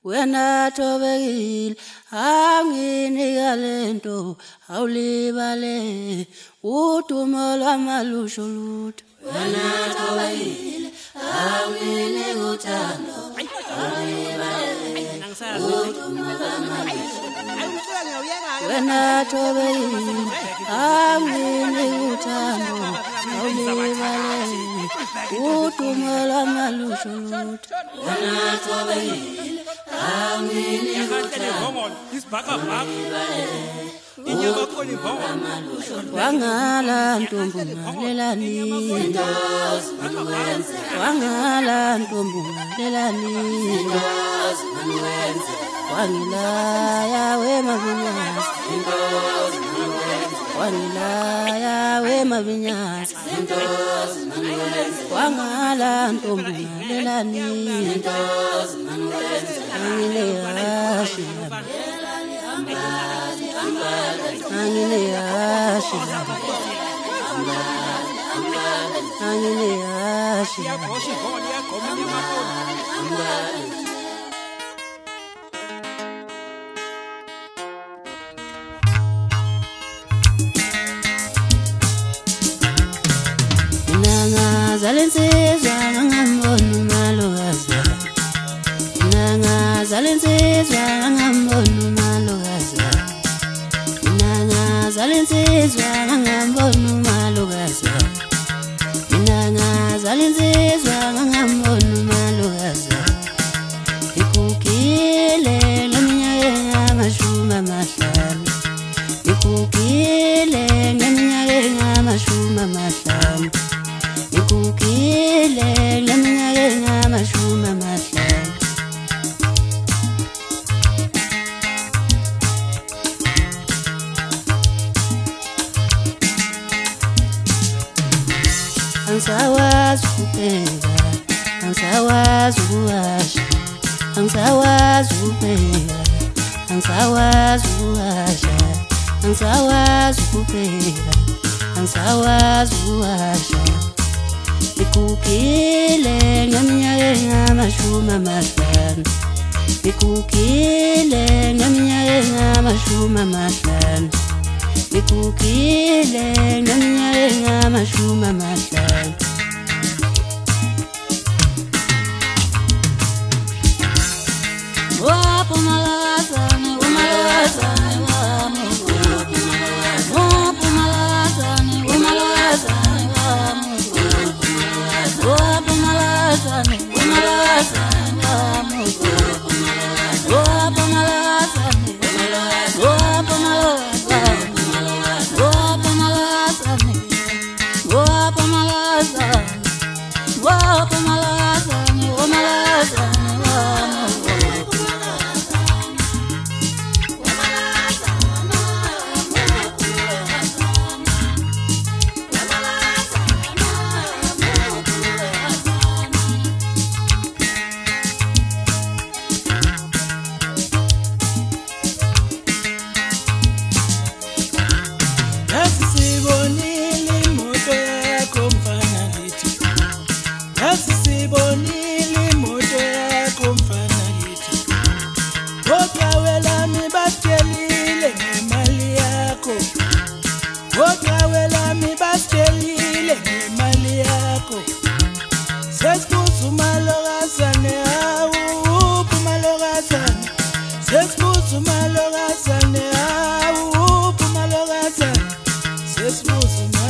Wena thobekile anginika lento awulibale udumo lwamalusho lutho. Wena thobekile anginika uthando awulibale udumo lwamalusho. Wena thobekile anginika uthando awulibale udumo lwamalusho lutho. Wena thobekile wangala ntombi ngalelani wangala ntombi ngalelani wangilaya wemavinyasi wangilaya wemavinyasi wangala ntombi ngalelani angileyashi angileyashi angileyashi nanga zalensizwa ngambona malokazi nanga zalensizwa ngambona malokazi nanga zalensizwa ngambona malokazi nanga zalensizwa ngambona malokazi ikukile leminyaka amashumi amahlanu ikukile leminyaka amashumi amahlanu ikukile leminyaka amashumi amahlanu angisawazi ukupheka angisawazi ukuwasha angisawazi ukupheka angisawazi ukuwasha angisawazi ukupheka angisawazi ukuwasha ikukile ngeminyaka amashumi amahlanu ikukile ngeminyaka amashumi amahlanu ikukile ngeminyaka amashumi amahlanu wapo malazane umalazane wami wapo malazane umalazane wami wapo malazane umalazane wami wapo malazane wapo malazane Yes,